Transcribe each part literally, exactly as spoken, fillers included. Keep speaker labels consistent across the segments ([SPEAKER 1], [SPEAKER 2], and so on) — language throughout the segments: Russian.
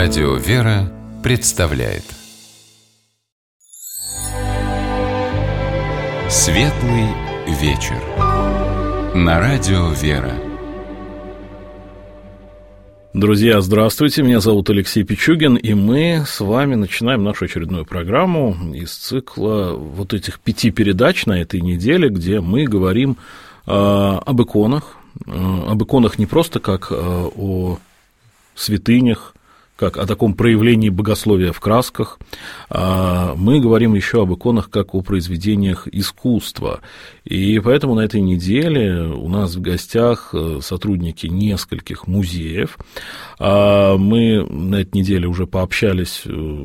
[SPEAKER 1] Радио «Вера» представляет Светлый вечер на Радио «Вера».
[SPEAKER 2] Друзья, здравствуйте, меня зовут Алексей Пичугин, и мы с вами начинаем нашу очередную программу из цикла вот этих пяти передач на этой неделе, где мы говорим э, об иконах, э, об иконах не просто как э, о святынях, как о таком проявлении богословия в красках, а мы говорим еще об иконах как о произведениях искусства. И поэтому на этой неделе у нас в гостях сотрудники нескольких музеев. Мы на этой неделе уже пообщались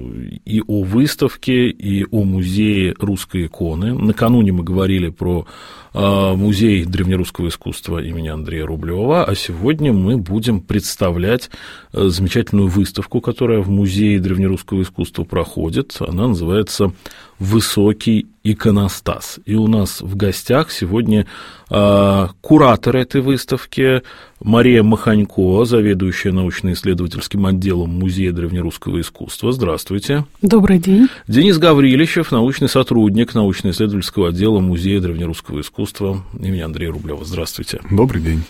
[SPEAKER 2] и о выставке, и о музее русской иконы. Накануне мы говорили про музей древнерусского искусства имени Андрея Рублева, а сегодня мы будем представлять замечательную выставку, которая в музее древнерусского искусства проходит. Она называется «Высокий иконостас». И у нас в гостях сегодня э, куратор этой выставки Мария Маханько, заведующая научно-исследовательским отделом Музея древнерусского искусства. Здравствуйте.
[SPEAKER 3] Добрый день.
[SPEAKER 2] Денис Гаврилищев, научный сотрудник научно-исследовательского отдела Музея древнерусского искусства имени Андрея Рублева. Здравствуйте.
[SPEAKER 4] Добрый день.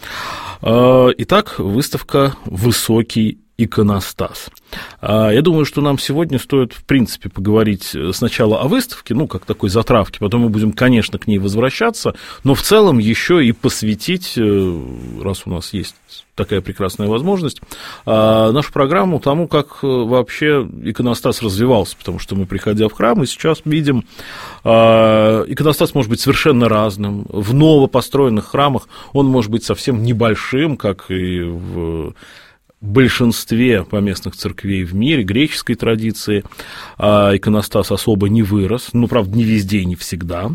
[SPEAKER 2] Э, итак, выставка «Высокий иконостас». Я думаю, что нам сегодня стоит, в принципе, поговорить сначала о выставке, ну, как такой затравке, потом мы будем, конечно, к ней возвращаться, но в целом еще и посвятить, раз у нас есть такая прекрасная возможность, нашу программу тому, как вообще иконостас развивался, потому что мы, приходя в храм, и сейчас видим, иконостас может быть совершенно разным. В новопостроенных храмах он может быть совсем небольшим, как и в большинстве поместных церквей в мире, греческой традиции, иконостас особо не вырос, ну, правда, не везде и не всегда.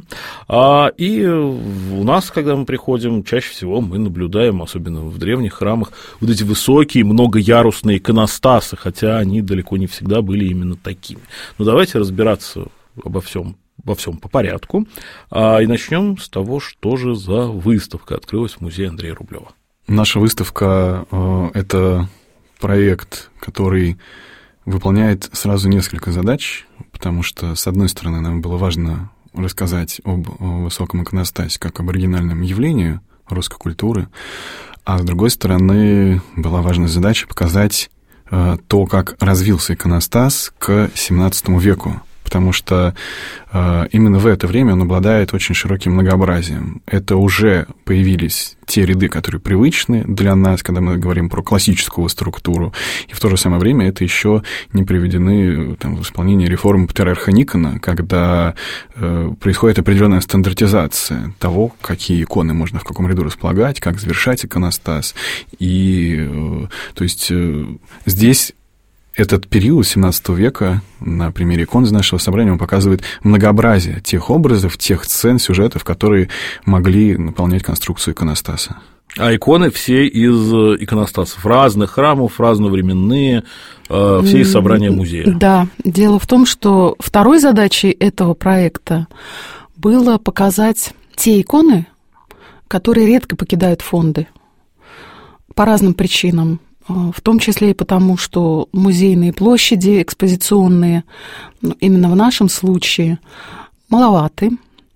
[SPEAKER 2] И у нас, когда мы приходим, чаще всего мы наблюдаем, особенно в древних храмах, вот эти высокие, многоярусные иконостасы, хотя они далеко не всегда были именно такими. Но давайте разбираться обо всем. Во всем по порядку. И начнем с того, что же за выставка открылась в музее Андрея Рублева.
[SPEAKER 4] Наша выставка – это проект, который выполняет сразу несколько задач, потому что, с одной стороны, нам было важно рассказать об высоком иконостасе как об оригинальном явлении русской культуры, а с другой стороны, была важная задача показать то, как развился иконостас к семнадцатому веку. Потому что э, именно в это время он обладает очень широким многообразием. Это уже появились те ряды, которые привычны для нас, когда мы говорим про классическую структуру, и в то же самое время это еще не приведены там, в исполнение реформы патриарха Никона, когда э, происходит определенная стандартизация того, какие иконы можно в каком ряду располагать, как завершать иконостас. И, э, то есть, э, здесь этот период семнадцатого века на примере икон из нашего собрания он показывает многообразие тех образов, тех сцен, сюжетов, которые могли наполнять конструкцию иконостаса.
[SPEAKER 2] А иконы все из иконостасов, разных храмов, разновременные, все из собрания музея.
[SPEAKER 3] Да, дело в том, что второй задачей этого проекта было показать те иконы, которые редко покидают фонды по разным причинам. В том числе и потому, что музейные площади экспозиционные, именно в нашем случае, маловаты.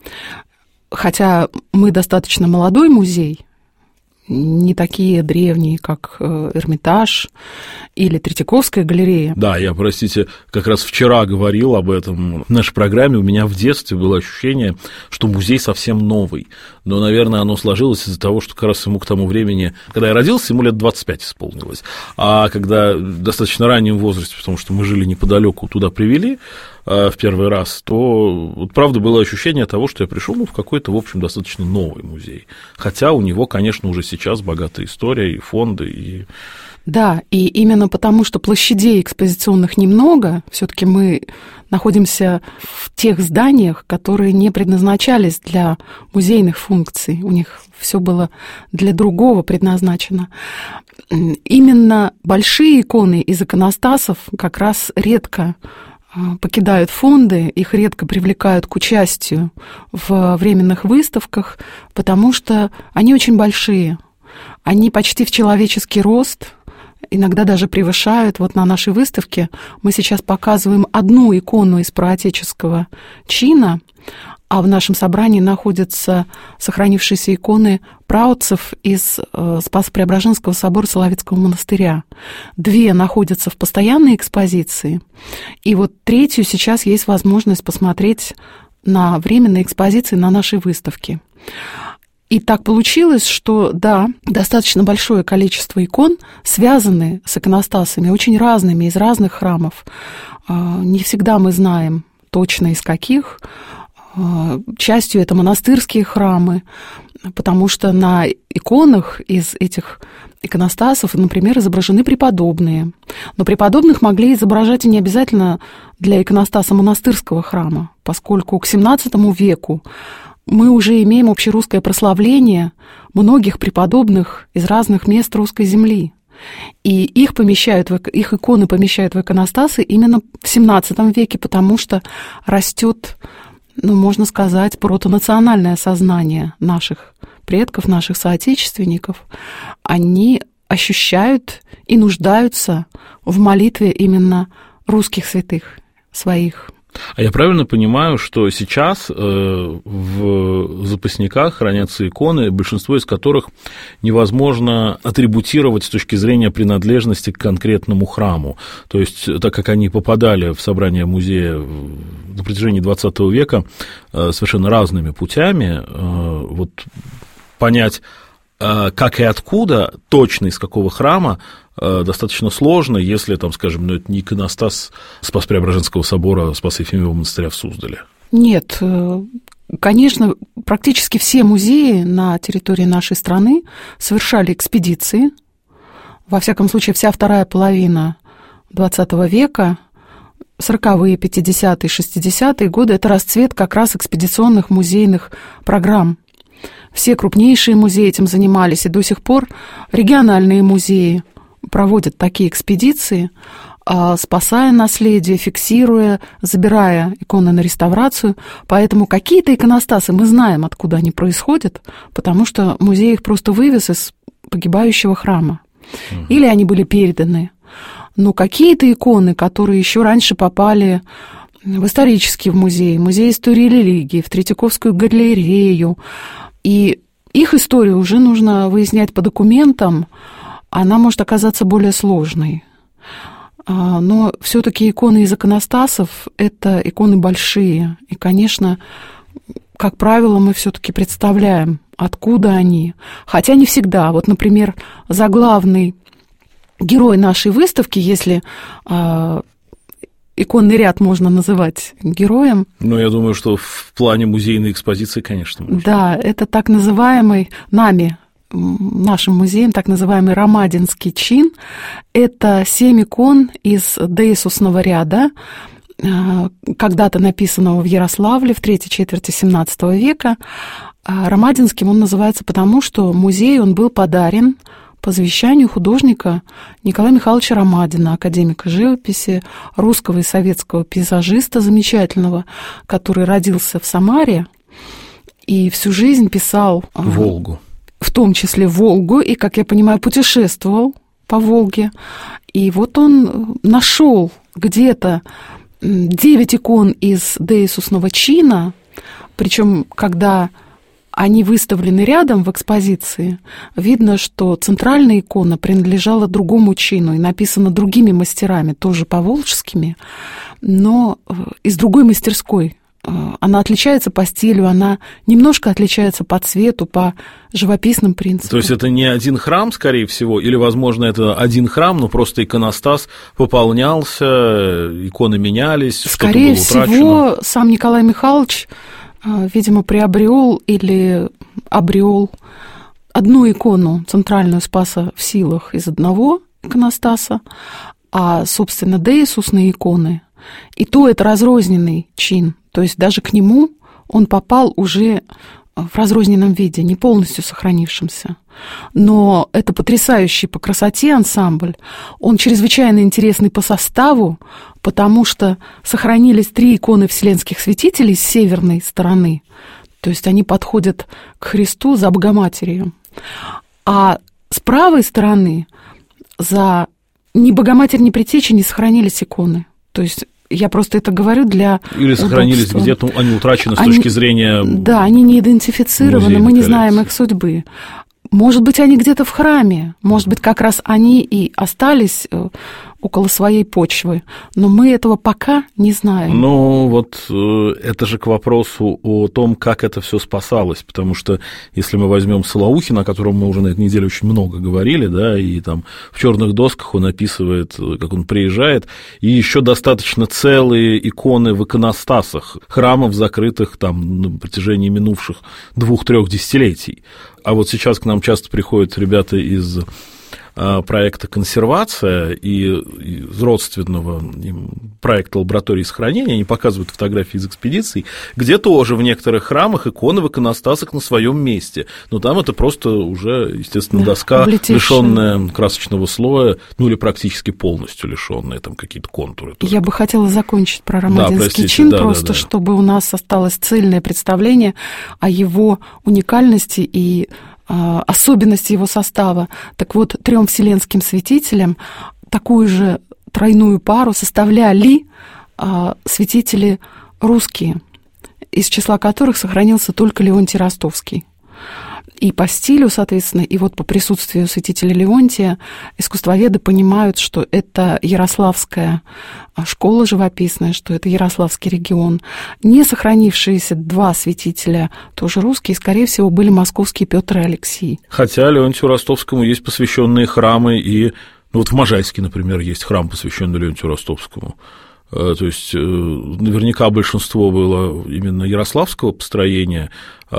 [SPEAKER 3] Хотя мы достаточно молодой музей, не такие древние, как Эрмитаж или Третьяковская галерея.
[SPEAKER 2] Да, я, простите, как раз вчера говорил об этом в нашей программе. У меня в детстве было ощущение, что музей совсем новый. Но, наверное, оно сложилось из-за того, что как раз ему к тому времени, когда я родился, ему лет двадцать пять исполнилось. А когда в достаточно раннем возрасте, потому что мы жили неподалеку, туда привели в первый раз, то, вот, правда, было ощущение того, что я пришел ну, в какой-то, в общем, достаточно новый музей. Хотя у него, конечно, уже сейчас богатая история и фонды, и...
[SPEAKER 3] Да, и именно потому, что площадей экспозиционных немного, все-таки мы находимся в тех зданиях, которые не предназначались для музейных функций. У них все было для другого предназначено. Именно большие иконы из иконостасов как раз редко покидают фонды, их редко привлекают к участию в временных выставках, потому что они очень большие, они почти в человеческий рост, иногда даже превышают. Вот на нашей выставке мы сейчас показываем одну икону из проотеческого чина, а в нашем собрании находятся сохранившиеся иконы праотцев из Спасо-Преображенского собора Соловецкого монастыря. Две находятся в постоянной экспозиции, и вот третью сейчас есть возможность посмотреть на временной экспозиции на нашей выставке. И так получилось, что, да, достаточно большое количество икон связаны с иконостасами, очень разными, из разных храмов. Не всегда мы знаем точно из каких. Частью это монастырские храмы, потому что на иконах из этих иконостасов, например, изображены преподобные. Но преподобных могли изображать и не обязательно для иконостаса монастырского храма, поскольку к семнадцатому веку мы уже имеем общерусское прославление многих преподобных из разных мест русской земли. И их, помещают, их иконы помещают в иконостасы именно в семнадцатом веке, потому что растет, ну, можно сказать, протонациональное сознание наших предков, наших соотечественников. Они ощущают и нуждаются в молитве именно русских святых своих.
[SPEAKER 2] А я правильно понимаю, что сейчас в запасниках хранятся иконы, большинство из которых невозможно атрибутировать с точки зрения принадлежности к конкретному храму? То есть, так как они попадали в собрание музея на протяжении двадцатого века совершенно разными путями, вот понять, как и откуда, точно из какого храма, достаточно сложно, если, там, скажем, ну, это не иконостас Спасо-Преображенского собора Спасо-Ефимового монастыря в Суздале.
[SPEAKER 3] Нет, конечно, практически все музеи на территории нашей страны совершали экспедиции. Во всяком случае, вся вторая половина двадцатого века, сороковые, пятидесятые, шестидесятые годы – это расцвет как раз экспедиционных музейных программ. Все крупнейшие музеи этим занимались, и до сих пор региональные музеи проводят такие экспедиции, спасая наследие, фиксируя, забирая иконы на реставрацию. Поэтому какие-то иконостасы мы знаем, откуда они происходят, потому что музей их просто вывез из погибающего храма. Угу. Или они были переданы. Но какие-то иконы, которые еще раньше попали в исторический музей, музей истории и религии, в Третьяковскую галерею, и их историю уже нужно выяснять по документам, она может оказаться более сложной. Но все-таки иконы из иконостасов – это иконы большие. И, конечно, как правило, мы все-таки представляем, откуда они. Хотя не всегда. Вот, например, заглавный герой нашей выставки, если иконный ряд можно называть героем.
[SPEAKER 2] Ну, я думаю, что в плане музейной экспозиции, конечно, можно.
[SPEAKER 3] Да, это так называемый нами, нашим музеем, так называемый Ромадинский чин. Это семь икон из деисусного ряда, когда-то написанного в Ярославле в третьей четверти семнадцатого века. Ромадинским он называется потому, что музею он был подарен по завещанию художника Николая Михайловича Ромадина, академика живописи, русского и советского пейзажиста замечательного, который родился в Самаре и всю жизнь писал...
[SPEAKER 2] Волгу.
[SPEAKER 3] В том числе Волгу, и, как я понимаю, путешествовал по Волге. И вот он нашел где-то девять икон из деисусного чина, причем, когда они выставлены рядом в экспозиции, видно, что центральная икона принадлежала другому чину и написана другими мастерами, тоже поволжскими, но из другой мастерской. Она отличается по стилю, она немножко отличается по цвету, по живописным принципам.
[SPEAKER 2] То есть это не один храм, скорее всего, или, возможно, это один храм, но просто иконостас пополнялся, иконы менялись,
[SPEAKER 3] скорее
[SPEAKER 2] что-то было утрачено?
[SPEAKER 3] Всего, сам Николай Михайлович, видимо, приобрел или обрел одну икону центральную Спаса в Силах из одного иконостаса, а, собственно, деисусные иконы, и то это разрозненный чин. То есть даже к нему он попал уже в разрозненном виде, не полностью сохранившемся. Но это потрясающий по красоте ансамбль. Он чрезвычайно интересный по составу, потому что сохранились три иконы вселенских святителей с северной стороны. То есть они подходят к Христу за Богоматерью. А с правой стороны, за ни Богоматерь, ни Предтеча не сохранились иконы. То есть я просто это говорю для
[SPEAKER 2] Или сохранились удобства. Где-то, они утрачены с
[SPEAKER 3] они,
[SPEAKER 2] точки зрения...
[SPEAKER 3] Да, они не идентифицированы, мы не знаем их судьбы. Может быть, они где-то в храме, может быть, как раз они и остались около своей почвы, но мы этого пока не знаем.
[SPEAKER 2] Ну, вот это же к вопросу о том, как это все спасалось, потому что если мы возьмем Солоухина, о котором мы уже на этой неделе очень много говорили, да, и там в черных досках он описывает, как он приезжает, и еще достаточно целые иконы в иконостасах храмов, закрытых там на протяжении минувших двух-трех десятилетий. А вот сейчас к нам часто приходят ребята из проекта «Консервация» и из родственного им проекта «Лаборатории сохранения», они показывают фотографии из экспедиций, где тоже в некоторых храмах иконы в иконостасах на своем месте. Но там это просто уже, естественно, да, доска, лишённая красочного слоя, ну или практически полностью лишённая, там какие-то контуры. Только.
[SPEAKER 3] Я бы хотела закончить про Ромадинский да, чин, да, просто да, да. чтобы у нас осталось цельное представление о его уникальности и особенности его состава. Так вот, трем вселенским святителям такую же тройную пару составляли святители русские, из числа которых сохранился только Леонтий Ростовский. И по стилю, соответственно, и вот по присутствию святителя Леонтия искусствоведы понимают, что это ярославская школа живописная, что это Ярославский регион. Не сохранившиеся два святителя, тоже русские, скорее всего, были московские Петр и Алексий.
[SPEAKER 2] Хотя Леонтию Ростовскому есть посвященные храмы, и ну, вот в Можайске, например, есть храм, посвященный Леонтию Ростовскому. То есть наверняка большинство было именно ярославского построения,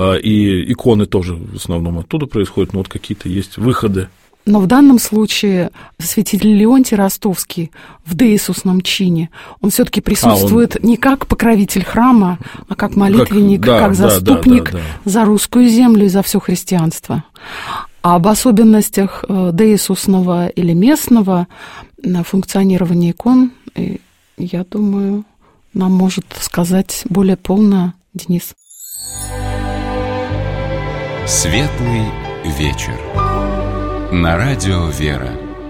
[SPEAKER 2] и иконы тоже в основном оттуда происходят, но вот какие-то есть выходы.
[SPEAKER 3] Но в данном случае святитель Леонтий Ростовский в деисусном чине, он все-таки присутствует а, он... не как покровитель храма, а как молитвенник, как, да, как заступник да, да, да, да. за русскую землю и за все христианство. А об особенностях деисусного или местного функционирования икон, я думаю, нам может сказать более полно Денис.
[SPEAKER 1] Светлый вечер. На радио «Вера».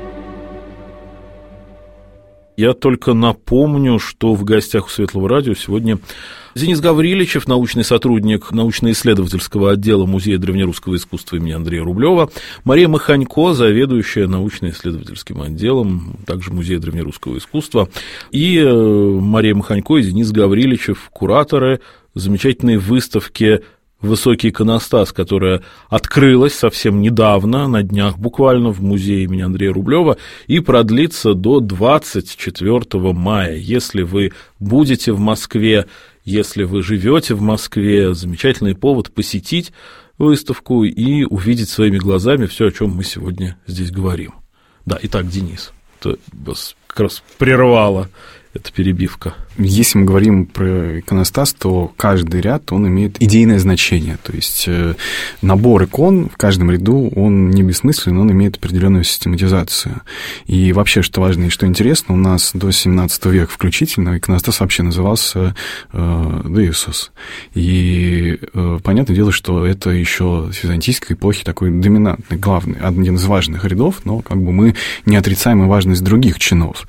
[SPEAKER 2] Я только напомню, что в гостях у Светлого радио сегодня Денис Гавриличев, научный сотрудник научно-исследовательского отдела Музея древнерусского искусства имени Андрея Рублева, Мария Маханько, заведующая научно-исследовательским отделом, также Музея древнерусского искусства, и Мария Маханько и Денис Гавриличев, кураторы замечательной выставки «Высокий иконостас», которая открылась совсем недавно, на днях буквально, в музее имени Андрея Рублева, и продлится до двадцать четвёртого мая. Если вы будете в Москве, если вы живете в Москве, замечательный повод посетить выставку и увидеть своими глазами все, о чем мы сегодня здесь говорим. Да, итак, Денис, это вас как раз прервало. Это перебивка.
[SPEAKER 4] Если мы говорим про иконостас, то каждый ряд, он имеет идейное значение. То есть набор икон в каждом ряду, он не бессмыслен, он имеет определенную систематизацию. И вообще, что важно и что интересно, у нас до семнадцатого века включительно иконостас вообще назывался э, деисус. И э, понятное дело, что это еще с византийской эпохи такой доминантный, главный, один из важных рядов, но как бы мы не отрицаем и важность других чинов.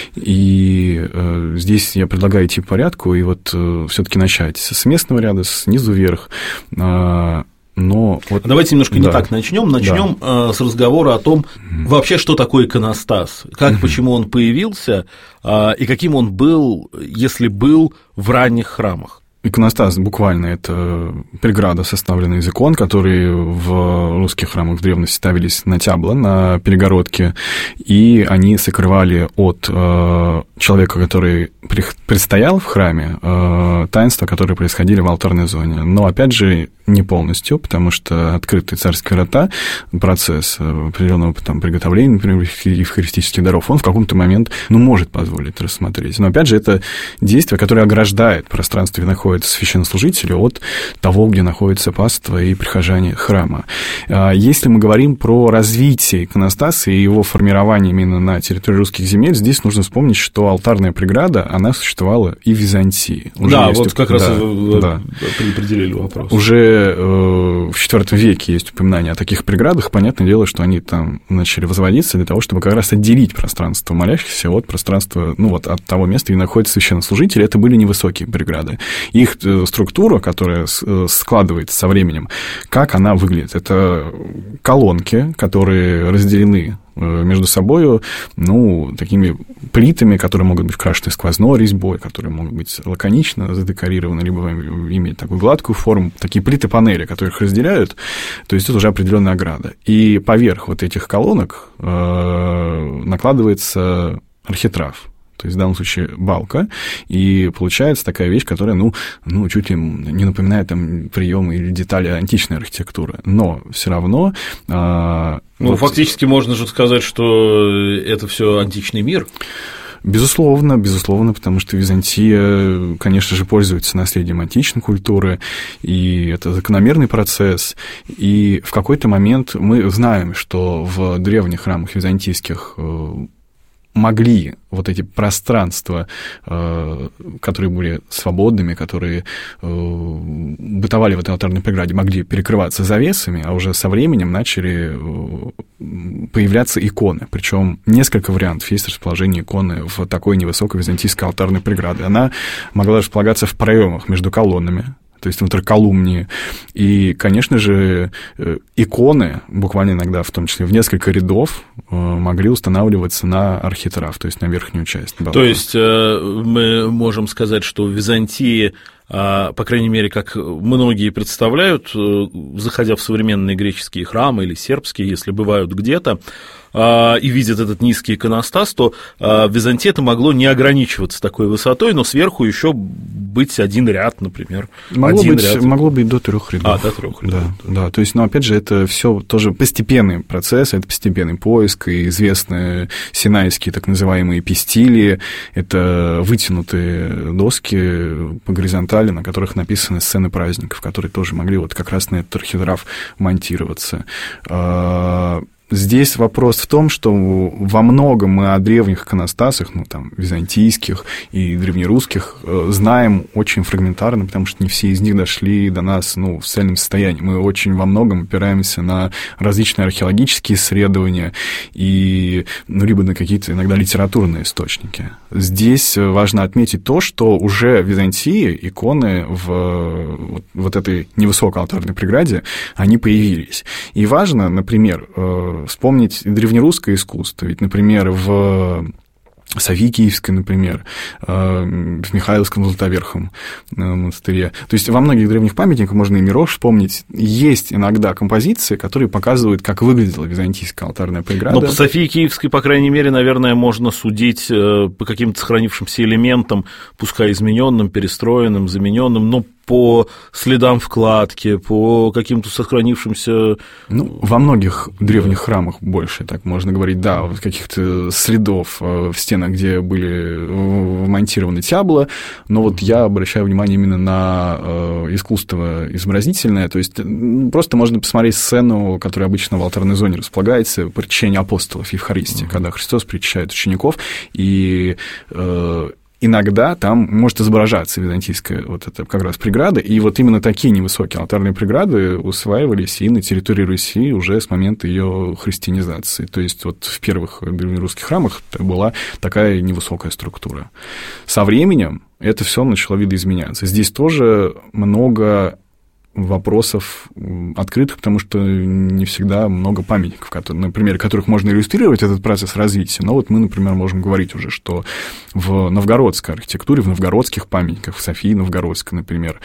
[SPEAKER 4] И здесь я предлагаю идти по порядку и вот все-таки начать с местного ряда, снизу вверх. Но вот...
[SPEAKER 2] Давайте немножко да. не так начнем. Начнем да. с разговора о том, вообще, что такое иконостас, как, почему он появился и каким он был, если был в ранних храмах.
[SPEAKER 4] Иконостас буквально это преграда, составленная из икон, которые в русских храмах в древности ставились на тябло, на перегородке, и они сокрывали от э, человека, который предстоял в храме, э, таинства, которые происходили в алтарной зоне. Но, опять же, не полностью, потому что открытые царские врата, процесс определенного там, приготовления, например, евхаристических даров, он в какой-то момент ну, может позволить рассмотреть. Но, опять же, это действие, которое ограждает пространство, где находится священнослужители, от того, где находится паства и прихожане храма. Если мы говорим про развитие иконостаса и его формирование именно на территории русских земель, здесь нужно вспомнить, что алтарная преграда, она существовала и в Византии. Уже
[SPEAKER 2] да,
[SPEAKER 4] есть...
[SPEAKER 2] вот как раз
[SPEAKER 4] да,
[SPEAKER 2] вы
[SPEAKER 4] да.
[SPEAKER 2] предопределили вопрос.
[SPEAKER 4] Уже э, в четвёртом веке есть упоминание о таких преградах. Понятное дело, что они там начали возводиться для того, чтобы как раз отделить пространство молящихся от пространства, ну вот от того места, где находятся священнослужители. Это были невысокие преграды. Их структура, которая складывается со временем, как она выглядит? Это колонки, которые разделены между собой, ну, такими плитами, которые могут быть украшены сквозной резьбой, которые могут быть лаконично задекорированы, либо иметь такую гладкую форму, такие плиты-панели, которые их разделяют, то есть это уже определенная ограда. И поверх вот этих колонок э, накладывается архитрав. То есть в данном случае балка, и получается такая вещь, которая, ну, ну чуть ли не напоминает там приемы или детали античной архитектуры, но все равно... Э,
[SPEAKER 2] ну,
[SPEAKER 4] вот...
[SPEAKER 2] фактически можно же сказать, что это все античный мир.
[SPEAKER 4] Безусловно, безусловно, потому что Византия, конечно же, пользуется наследием античной культуры, и это закономерный процесс, и в какой-то момент мы знаем, что в древних храмах византийских могли вот эти пространства, которые были свободными, которые бытовали в этой алтарной преграде, могли перекрываться завесами, а уже со временем начали появляться иконы. Причем несколько вариантов есть расположения иконы в такой невысокой византийской алтарной преграде. Она могла располагаться в проемах между колоннами, то есть в интерколумнии. И, конечно же, иконы, буквально иногда, в том числе в несколько рядов, могли устанавливаться на архитрав, то есть на верхнюю часть балки.
[SPEAKER 2] То есть мы можем сказать, что в Византии, по крайней мере, как многие представляют, заходя в современные греческие храмы или сербские, если бывают где-то, и видят этот низкий иконостас, то в Византии это могло не ограничиваться такой высотой, но сверху еще быть один ряд, например.
[SPEAKER 4] Могло,
[SPEAKER 2] один
[SPEAKER 4] быть,
[SPEAKER 2] ряд.
[SPEAKER 4] могло быть до трех рядов.
[SPEAKER 2] А, до трех рядов.
[SPEAKER 4] Да, да, то есть, но опять же, это все тоже постепенный процесс, это постепенный поиск, и известные синайские так называемые пистили, это вытянутые доски по горизонтали, на которых написаны сцены праздников, которые тоже могли вот как раз на этот архитрав монтироваться. Здесь вопрос в том, что во многом мы о древних иконостасах, ну, там, византийских и древнерусских, знаем очень фрагментарно, потому что не все из них дошли до нас, ну, в цельном состоянии. Мы очень во многом опираемся на различные археологические исследования и, ну, либо на какие-то иногда литературные источники. Здесь важно отметить то, что уже в Византии иконы в вот, вот этой невысокой алтарной преграде, они появились. И важно, например, вспомнить древнерусское искусство. Ведь, например, в Софии Киевской, например, в Михайловском Златоверхом монастыре. То есть во многих древних памятниках, можно и Мирош вспомнить, есть иногда композиции, которые показывают, как выглядела византийская алтарная преграда.
[SPEAKER 2] Но по Софии Киевской, по крайней мере, наверное, можно судить по каким-то сохранившимся элементам, пускай измененным, перестроенным, замененным, но по следам вкладки, по каким-то сохранившимся...
[SPEAKER 4] Ну, во многих древних храмах больше, так можно говорить, да, вот каких-то следов в стенах, где были вмонтированы тябла, но вот я обращаю внимание именно на искусство изобразительное, то есть просто можно посмотреть сцену, которая обычно в алтарной зоне располагается, причащение апостолов Евхаристии, mm-hmm. когда Христос причащает учеников, и... иногда там может изображаться византийская вот эта как раз преграда, и вот именно такие невысокие алтарные преграды усваивались и на территории Руси уже с момента ее христианизации. То есть вот в первых древнерусских храмах была такая невысокая структура. Со временем это все начало видоизменяться. Здесь тоже много вопросов открытых, потому что не всегда много памятников, которые, на примере которых можно иллюстрировать этот процесс развития. Но вот мы, например, можем говорить уже, что в новгородской архитектуре, в новгородских памятниках, в Софии Новгородской, например,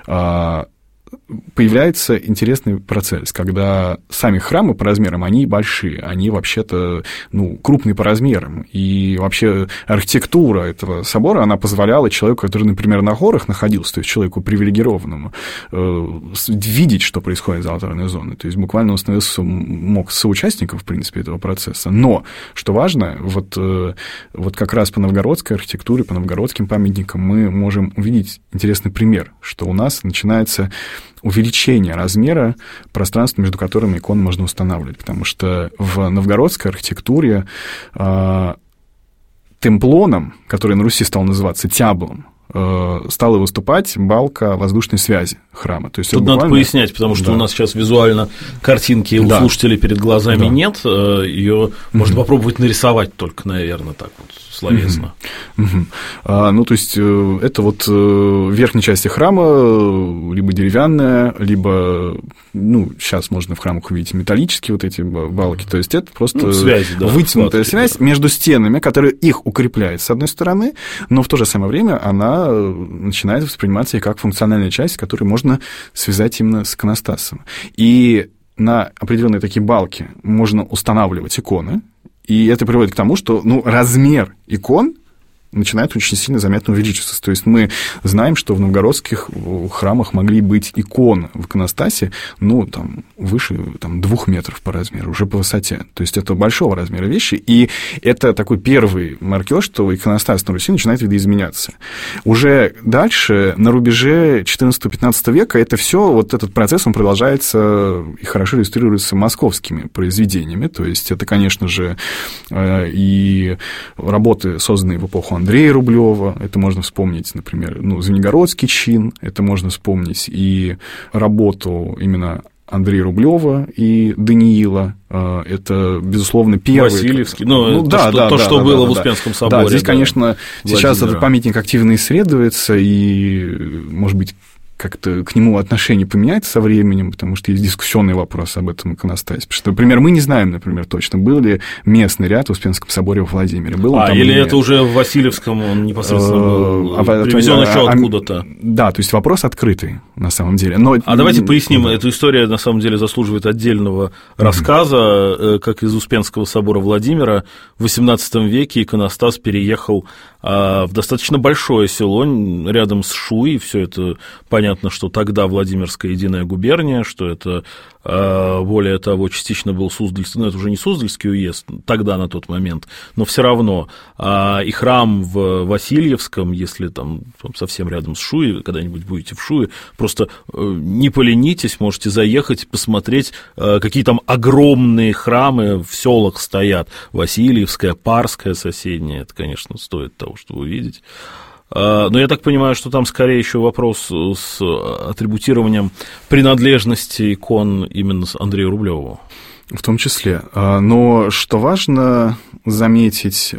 [SPEAKER 4] появляется интересный процесс, когда сами храмы по размерам, они большие, они вообще-то, ну, крупные по размерам, и вообще архитектура этого собора, она позволяла человеку, который, например, на горах находился, то есть человеку привилегированному, видеть, что происходит за алтарной зоной, то есть буквально он становился, мог соучастником, в принципе, этого процесса, но, что важно, вот, вот как раз по новгородской архитектуре, по новгородским памятникам мы можем увидеть интересный пример, что у нас начинается увеличение размера пространства, между которыми икон можно устанавливать, потому что в новгородской архитектуре э, темплоном, который на Руси стал называться тяблом, стала выступать балка воздушной связи храма. То есть
[SPEAKER 2] тут
[SPEAKER 4] буквально...
[SPEAKER 2] надо пояснять, потому что да. у нас сейчас визуально картинки у да. слушателей перед глазами да. нет, ее mm-hmm. можно попробовать нарисовать только, наверное, так вот словесно.
[SPEAKER 4] Mm-hmm. Mm-hmm. А, ну, то есть это вот в верхней части храма либо деревянная, либо, ну, сейчас можно в храмах увидеть металлические вот эти балки, то есть это просто ну, связи, да, вытянутая связь да. между стенами, которая их укрепляет с одной стороны, но в то же самое время она начинает восприниматься и как функциональная часть, которую можно связать именно с иконостасом. И на определенные такие балки можно устанавливать иконы, и это приводит к тому, что ну, размер икон начинает очень сильно заметно увеличиваться. То есть мы знаем, что в новгородских храмах могли быть иконы в иконостасе, ну, там, выше там, двух метров по размеру, уже по высоте. То есть это большого размера вещи, и это такой первый маркер, что иконостас на Руси начинает видоизменяться. Уже дальше, на рубеже четырнадцатого-пятнадцатого века, это все, вот этот процесс, он продолжается и хорошо иллюстрируется московскими произведениями. То есть это, конечно же, и работы, созданные в эпоху Андрея Рублева, это можно вспомнить, например, ну, Звенигородский чин, это можно вспомнить и работу именно Андрея Рублева и Даниила. Это, безусловно, первый...
[SPEAKER 2] Васильевский. Ну, ну, то, да, что, да, то, да, что да, было да, в Успенском да. соборе.
[SPEAKER 4] Да, здесь,
[SPEAKER 2] да,
[SPEAKER 4] конечно,
[SPEAKER 2] Владимира.
[SPEAKER 4] Сейчас этот памятник активно исследуется, и, может быть, как-то к нему отношение поменяется со временем, потому что есть дискуссионный вопрос об этом иконостасе. Потому что, например, мы не знаем, например, точно, был ли местный ряд в Успенском соборе во Владимире. Был
[SPEAKER 2] а, или это уже в Васильевском он непосредственно был привезён еще откуда-то.
[SPEAKER 4] Да, то есть вопрос открытый, на самом деле. Но...
[SPEAKER 2] А давайте поясним, эта история, на самом деле, заслуживает отдельного рассказа, как из Успенского собора Владимира в восемнадцатом веке иконостас переехал в достаточно большое село рядом с Шуей, все это понятно, что тогда Владимирская единая губерния, что это, более того, частично был Суздальский, ну, это уже не Суздальский уезд, тогда на тот момент, но все равно и храм в Васильевском, если там совсем рядом с Шуей, когда-нибудь будете в Шуе, просто не поленитесь, можете заехать, посмотреть, какие там огромные храмы в селах стоят, Васильевская, Парская соседняя, это, конечно, стоит того, чтобы увидеть. Но я так понимаю, что там скорее еще вопрос с атрибутированием принадлежности икон именно с Андрею Рублеву.
[SPEAKER 4] В том числе. Но что важно заметить,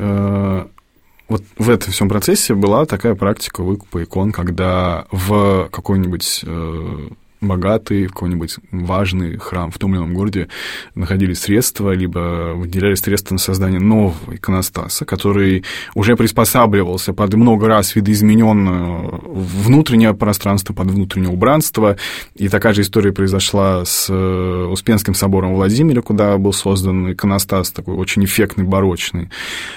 [SPEAKER 4] вот в этом всем процессе была такая практика выкупа икон, когда в какой-нибудь богатый, какой-нибудь важный храм в том или ином городе находились средства, либо выделяли средства на создание нового иконостаса, который уже приспосабливался под много раз видоизмененное внутреннее пространство, под внутреннее убранство. И такая же история произошла с Успенским собором в Владимире, куда был создан иконостас такой очень эффектный, барочный.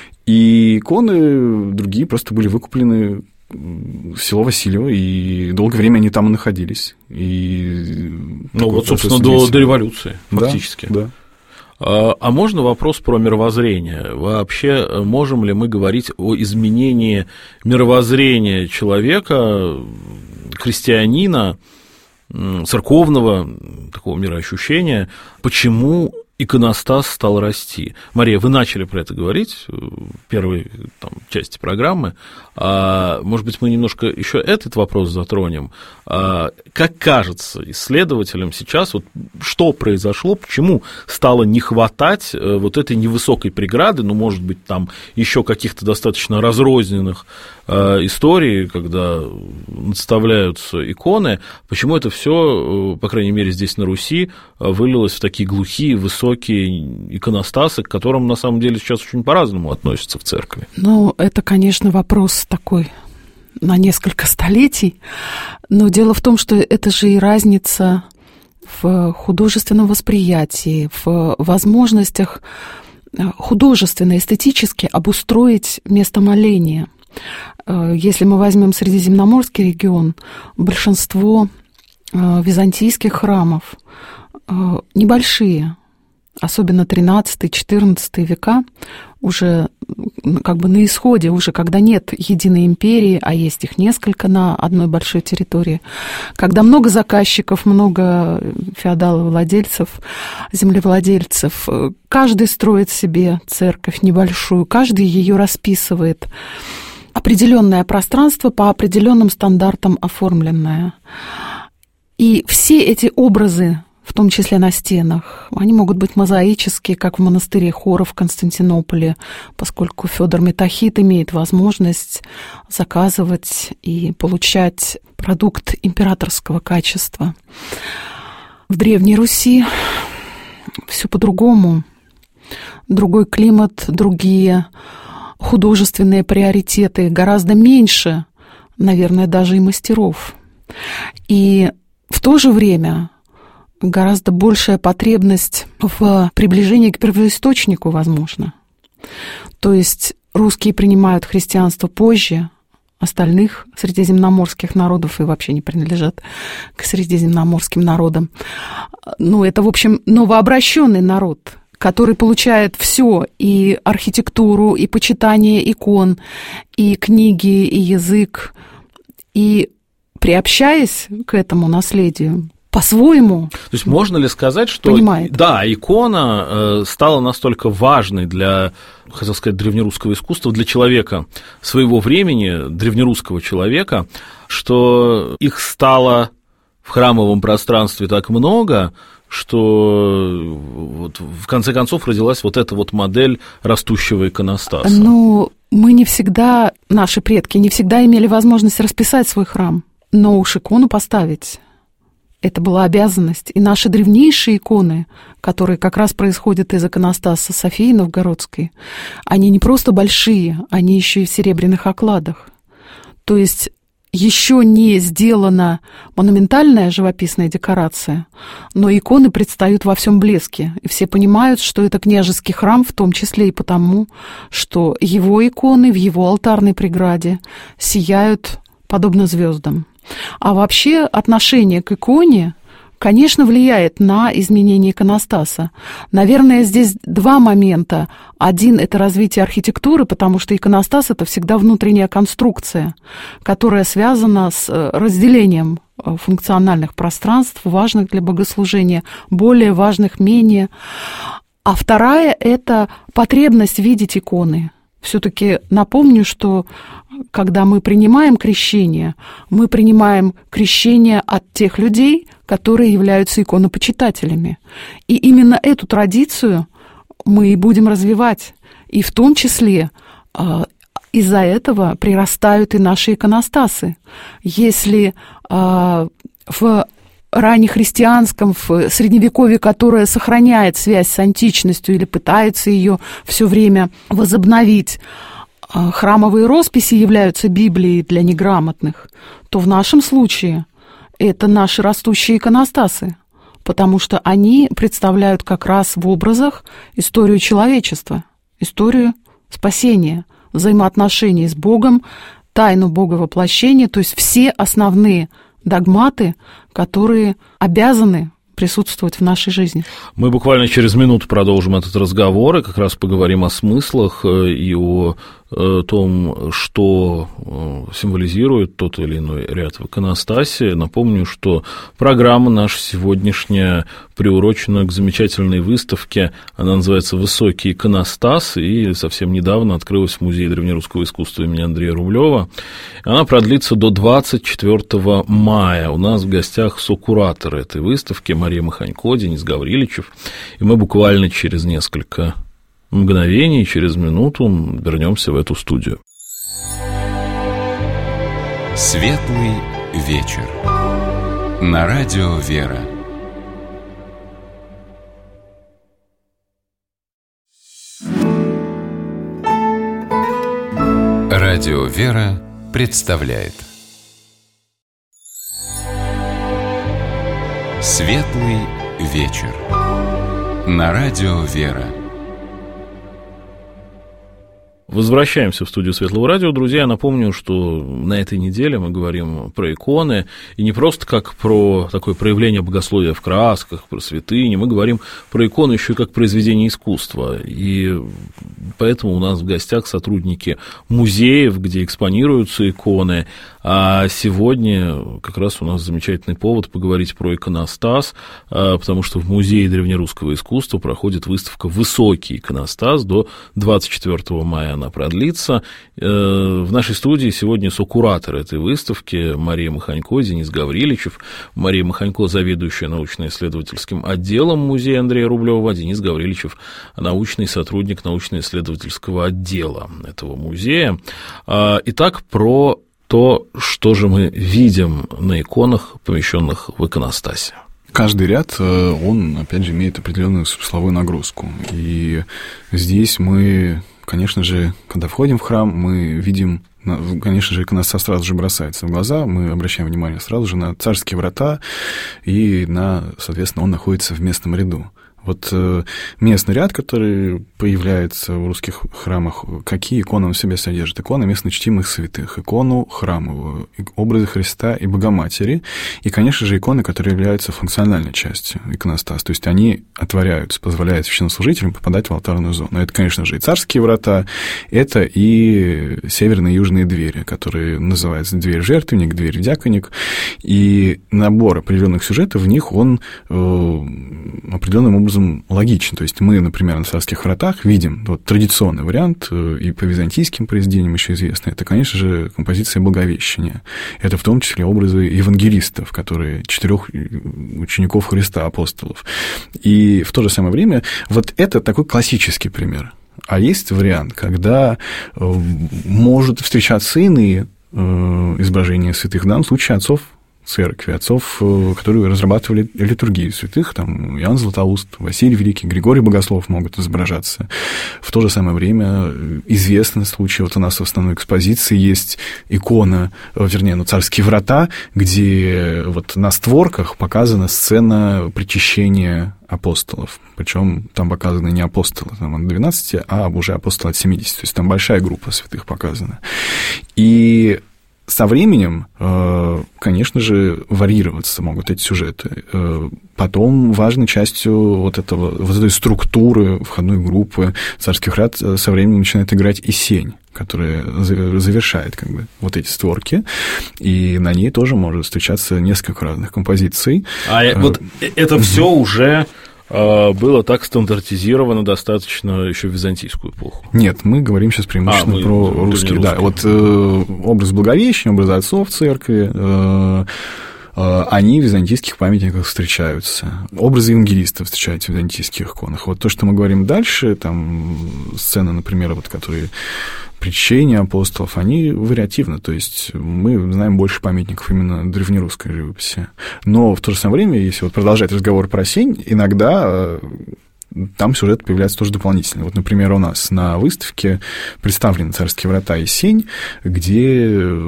[SPEAKER 4] И иконы другие просто были выкуплены в село Васильево, и долгое время они там и находились. И
[SPEAKER 2] ну, вот, собственно, до, до революции, фактически.
[SPEAKER 4] Да, да.
[SPEAKER 2] А, а можно вопрос про мировоззрение? Вообще, можем ли мы говорить о изменении мировоззрения человека, христианина, церковного такого мироощущения? Почему иконостас стал расти? Мария, вы начали про это говорить в первой там, части программы. А, может быть, мы немножко еще этот вопрос затронем. А, как кажется исследователям сейчас, вот, что произошло, почему стало не хватать вот этой невысокой преграды, ну, может быть, там еще каких-то достаточно разрозненных а, историй, когда наставляются иконы, почему это все, по крайней мере, здесь на Руси, вылилось в такие глухие, высокие иконостасы, к которым, на самом деле, сейчас очень по-разному относятся в церкви?
[SPEAKER 3] Ну, это, конечно, вопрос такой на несколько столетий, но дело в том, что это же и разница в художественном восприятии, в возможностях художественно, эстетически обустроить место моления. Если мы возьмем Средиземноморский регион, большинство византийских храмов небольшие, особенно тринадцатый-четырнадцатый века, уже как бы на исходе, уже когда нет единой империи, а есть их несколько на одной большой территории, когда много заказчиков, много феодалов-владельцев, землевладельцев, каждый строит себе церковь небольшую, каждый ее расписывает. Определенное пространство по определенным стандартам оформленное. И все эти образы, в том числе на стенах, они могут быть мозаические, как в монастыре Хора в Константинополе, поскольку Фёдор Метахит имеет возможность заказывать и получать продукт императорского качества. В Древней Руси все по-другому. Другой климат, другие художественные приоритеты, гораздо меньше, наверное, даже и мастеров. И в то же время гораздо большая потребность в приближении к первоисточнику, возможно. То есть русские принимают христианство позже остальных средиземноморских народов и вообще не принадлежат к средиземноморским народам. Ну, это, в общем, новообращенный народ, который получает все, и архитектуру, и почитание икон, и книги, и язык, и приобщаясь к этому наследию, по-своему.
[SPEAKER 2] То есть можно ли сказать, что
[SPEAKER 3] понимает.
[SPEAKER 2] Да, икона стала настолько важной для, хотел сказать, древнерусского искусства, для человека своего времени, древнерусского человека, что их стало в храмовом пространстве так много, что вот в конце концов родилась вот эта вот модель растущего иконостаса?
[SPEAKER 3] Ну, мы не всегда, наши предки не всегда имели возможность расписать свой храм, но уж икону поставить – это была обязанность. И наши древнейшие иконы, которые как раз происходят из иконостаса Софии Новгородской, они не просто большие, они еще и в серебряных окладах. То есть еще не сделана монументальная живописная декорация, но иконы предстают во всем блеске. И все понимают, что это княжеский храм, в том числе и потому, что его иконы в его алтарной преграде сияют подобно звездам. А вообще отношение к иконе, конечно, влияет на изменение иконостаса. Наверное, здесь два момента. Один – это развитие архитектуры, потому что иконостас – это всегда внутренняя конструкция, которая связана с разделением функциональных пространств, важных для богослужения, более важных, менее. А вторая – это потребность видеть иконы. Все-таки напомню, что когда мы принимаем крещение, мы принимаем крещение от тех людей, которые являются иконопочитателями. И именно эту традицию мы и будем развивать. И в том числе из-за этого прирастают и наши иконостасы. Если в раннехристианском, в Средневековье, которое сохраняет связь с античностью или пытается ее все время возобновить, храмовые росписи являются Библией для неграмотных, то в нашем случае это наши растущие иконостасы, потому что они представляют как раз в образах историю человечества, историю спасения, взаимоотношений с Богом, тайну Боговоплощения, то есть все основные догматы, которые обязаны присутствовать в нашей жизни.
[SPEAKER 2] Мы буквально через минуту продолжим этот разговор и как раз поговорим о смыслах и о том, что символизирует тот или иной ряд в иконостасе. Напомню, что программа наша сегодняшняя приурочена к замечательной выставке. Она называется «Высокий иконостас», и совсем недавно открылась в Музее древнерусского искусства имени Андрея Рублева. Она продлится до двадцать четвёртого мая. У нас в гостях сокуратор этой выставки Мария Маханько, Денис Гавриличев. И мы буквально через несколько мгновений, через минуту вернемся в эту студию.
[SPEAKER 1] Светлый вечер. На радио «Вера». Радио «Вера» представляет Светлый вечер. На радио «Вера».
[SPEAKER 2] Возвращаемся в студию Светлого радио. Друзья, я напомню, что на этой неделе мы говорим про иконы, и не просто как про такое проявление богословия в красках, про святыни, мы говорим про иконы еще и как произведение искусства. И поэтому у нас в гостях сотрудники музеев, где экспонируются иконы. А сегодня как раз у нас замечательный повод поговорить про иконостас, потому что в Музее древнерусского искусства проходит выставка «Высокий иконостас». До двадцать четвёртого мая она продлится. В нашей студии сегодня сокуратор этой выставки Мария Маханько, Денис Гавриличев. Мария Маханько, заведующая научно-исследовательским отделом Музея Андрея Рублёва, Денис Гавриличев, научный сотрудник научно-исследовательского отдела этого музея. Итак, про то, что же мы видим на иконах, помещенных в иконостасе.
[SPEAKER 4] Каждый ряд, он, опять же, имеет определенную смысловую нагрузку. И здесь мы, конечно же, когда входим в храм, мы видим, конечно же, иконостас сразу же бросается в глаза, мы обращаем внимание сразу же на царские врата, и, на, соответственно, он находится в местном ряду. Вот местный ряд, который появляется в русских храмах, какие иконы он в себе содержит? Иконы местно чтимых святых, икону храмовую, образы Христа и Богоматери, и, конечно же, иконы, которые являются функциональной частью иконостаса, то есть они отворяются, позволяют священнослужителям попадать в алтарную зону. Это, конечно же, и царские врата, это и северные и южные двери, которые называются дверь-жертвенник, дверь-дьяконик, и набор определенных сюжетов в них, он определенным образом логичен. То есть мы, например, на царских вратах видим вот, традиционный вариант, и по византийским произведениям еще известно, это, конечно же, композиция Благовещения. Это в том числе образы евангелистов, которые четырех учеников Христа, апостолов. И в то же самое время вот это такой классический пример. А есть вариант, когда может встречаться иные изображения святых, в данном случае отцов церкви, отцов, которые разрабатывали литургию святых, там Иоанн Златоуст, Василий Великий, Григорий Богослов могут изображаться. В то же самое время известный случай, вот у нас в основной экспозиции есть икона, вернее, ну, царские врата, где вот на створках показана сцена причащения апостолов. Причем там показаны не апостолы там, от двенадцати, а уже апостолы от семидесяти. То есть там большая группа святых показана. И со временем, конечно же, варьироваться могут эти сюжеты. Потом важной частью вот, этого, вот этой структуры входной группы царских врат со временем начинает играть и сень, которая завершает как бы, вот эти створки, и на ней тоже может встречаться несколько разных композиций.
[SPEAKER 2] А э, вот это все уже было так стандартизировано достаточно еще в византийскую эпоху?
[SPEAKER 4] Нет, мы говорим сейчас преимущественно а, про русские. Да, вот э, образ Благовещения, образ отцов церкви, э, э, они в византийских памятниках встречаются. Образы евангелистов встречаются в византийских иконах. Вот то, что мы говорим дальше, там сцены, например, вот, которые причащения апостолов, они вариативны, то есть мы знаем больше памятников именно древнерусской живописи. Но в то же самое время, если вот продолжать разговор про сень, иногда там сюжет появляется тоже дополнительно. Вот, например, у нас на выставке представлены царские врата и сень, где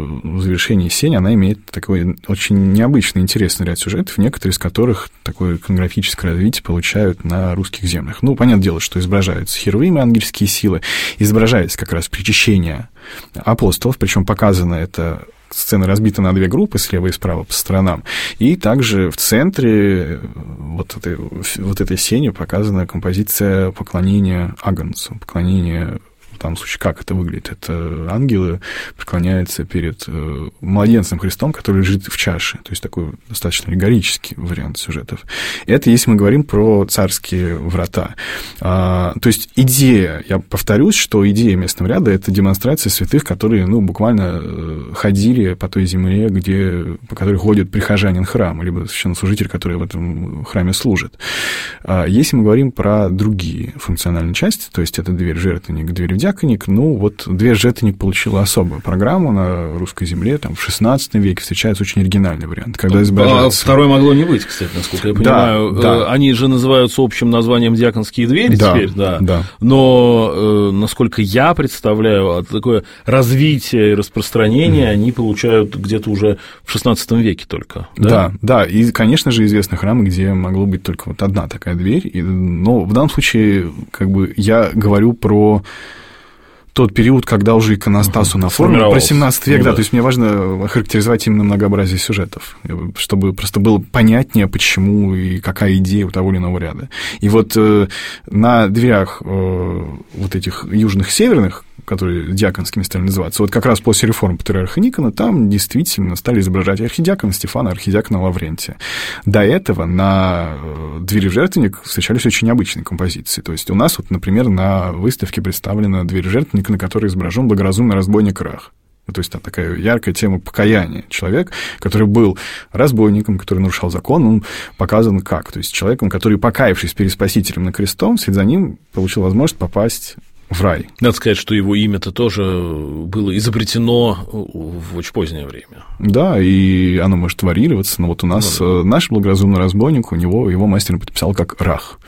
[SPEAKER 4] в завершении сень она имеет такой очень необычный, интересный ряд сюжетов, некоторые из которых такое иконографическое развитие получают на русских землях. Ну, понятное дело, что изображаются херувимы, ангельские силы, изображается как раз причащение апостолов, причем показано это сцена разбита на две группы, слева и справа по сторонам, и также в центре вот этой, вот этой сени показана композиция поклонения Агнцу, поклонения, в данном случае, как это выглядит? Это ангелы преклоняются перед младенцем Христом, который лежит в чаше, то есть такой достаточно аллегорический вариант сюжетов. Это если мы говорим про царские врата. А, то есть идея, я повторюсь, что идея местного ряда – это демонстрация святых, которые, ну, буквально ходили по той земле, где, по которой ходит прихожанин храма, либо священнослужитель, который в этом храме служит. А, если мы говорим про другие функциональные части, то есть это дверь-жертвенник, дверь-дьяконик, ну, вот дверь-жертвенник получила особую программу на русской земле, там, в шестнадцатом веке встречается очень оригинальный вариант, когда изображается...
[SPEAKER 2] А второй могло не быть, кстати, насколько я понимаю. Да, да. Они же называются общим названием «Дьяконские двери» да, теперь, да.
[SPEAKER 4] да.
[SPEAKER 2] Но, э, насколько я представляю, такое развитие и распространение mm. они получают где-то уже в шестнадцатом веке только. Да?
[SPEAKER 4] да, да, и, конечно же, известны храмы, где могло быть только вот одна такая дверь, и, но в данном случае, как бы, я говорю про... тот период, когда уже иконостас он оформлен, про семнадцатый век, ну, да, да, то есть мне важно характеризовать именно многообразие сюжетов, чтобы просто было понятнее, почему и какая идея у того или иного ряда. И вот э, на дверях э, вот этих южных, северных, которые диаконскими стали называться, вот как раз после реформ патриарха Никона там действительно стали изображать архидиакона Стефана, архидиакона Лаврентия. До этого на двери в жертвенник встречались очень необычные композиции. То есть у нас, вот, например, на выставке представлена дверь в жертвенник, на которой изображен благоразумный разбойник Рах. То есть там такая яркая тема покаяния. Человек, который был разбойником, который нарушал закон, он показан как? То есть человеком, который, покаявшись перед Спасителем на крестом, вслед за ним получил возможность попасть в рай.
[SPEAKER 2] Надо сказать, что его имя-то тоже было изобретено в очень позднее время.
[SPEAKER 4] Да, и оно может варьироваться, но вот у нас ну, да. наш благоразумный разбойник, у него его мастер подписал как Рах.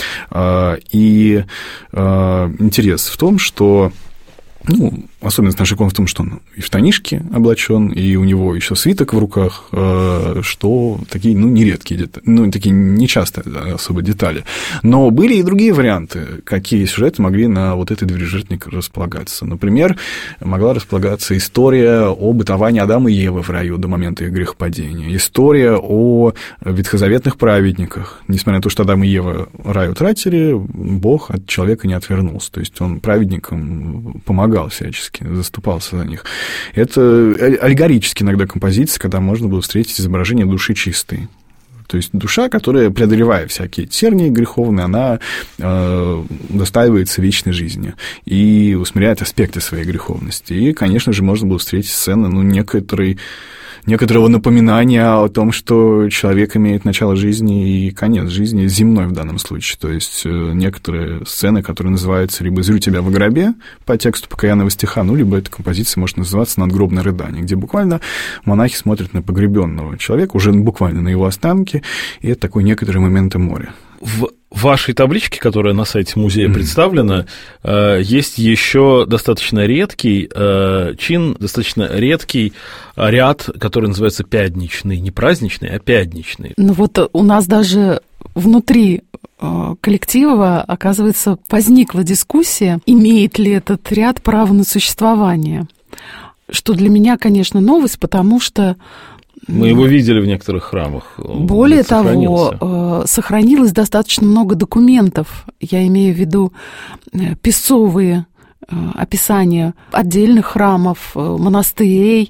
[SPEAKER 4] И интерес в том, что ну, особенность нашей иконы в том, что он и в штанишке облачен, и у него еще свиток в руках, что такие, ну, нередкие детали, ну, такие нечастые особо детали. Но были и другие варианты, какие сюжеты могли на вот этой двери жертвенника располагаться. Например, могла располагаться история о бытовании Адама и Евы в раю до момента их грехопадения, история о ветхозаветных праведниках. Несмотря на то, что Адам и Ева рай утратили, Бог от человека не отвернулся, то есть он праведникам помогал всячески, заступался за них. Это аллегорические иногда композиции, когда можно было встретить изображение души чистой. То есть душа, которая, преодолевая всякие тернии греховные, она э, достаивается вечной жизни и усмиряет аспекты своей греховности. И, конечно же, можно было встретить сцены, ну, некоторой некоторого напоминания о том, что человек имеет начало жизни и конец жизни, земной в данном случае. То есть некоторые сцены, которые называются либо «Зрю тебя во гробе» по тексту покаянного стиха, ну, либо эта композиция может называться «Надгробное рыдание», где буквально монахи смотрят на погребенного человека, уже буквально на его останки, и это такой некоторый момент моря.
[SPEAKER 2] В вашей табличке, которая на сайте музея mm-hmm. представлена, есть еще достаточно редкий чин, достаточно редкий ряд, который называется пятничный, не праздничный, а пятничный.
[SPEAKER 3] Ну вот у нас даже внутри коллектива, оказывается, возникла дискуссия, имеет ли этот ряд право на существование, что для меня, конечно, новость, потому что
[SPEAKER 2] мы его видели в некоторых храмах.
[SPEAKER 3] Более того, сохранилось достаточно много документов. Я имею в виду песцовые описания отдельных храмов, монастырей,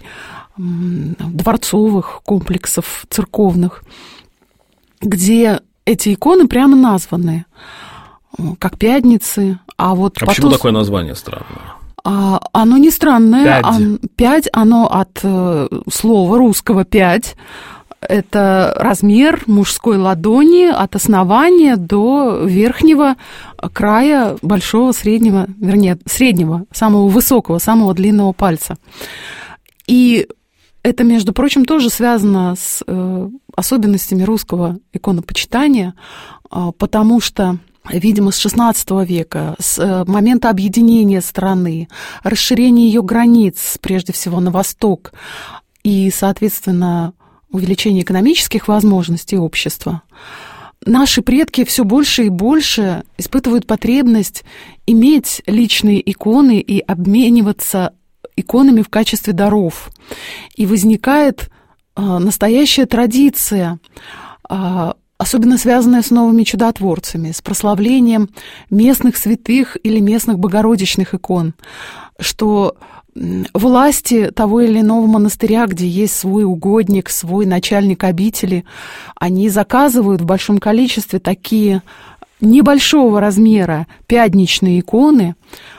[SPEAKER 3] дворцовых комплексов церковных, где эти иконы прямо названы, как пятницы. А, вот
[SPEAKER 2] а почему такое название странное?
[SPEAKER 3] А, оно не странное. Пять. Пять, оно от э, слова русского «пять». Это размер мужской ладони от основания до верхнего края большого, среднего, вернее, среднего, самого высокого, самого длинного пальца. И это, между прочим, тоже связано с э, особенностями русского иконопочитания, э, потому что, видимо, с шестнадцатого века, с момента объединения страны, расширения ее границ, прежде всего, на восток, и, соответственно, увеличение экономических возможностей общества, наши предки все больше и больше испытывают потребность иметь личные иконы и обмениваться иконами в качестве даров. И возникает настоящая традиция, особенно связанная с новыми чудотворцами, с прославлением местных святых или местных богородичных икон, что власти того или иного монастыря, где есть свой угодник, свой начальник обители, они заказывают в большом количестве такие небольшого размера пятничные иконы,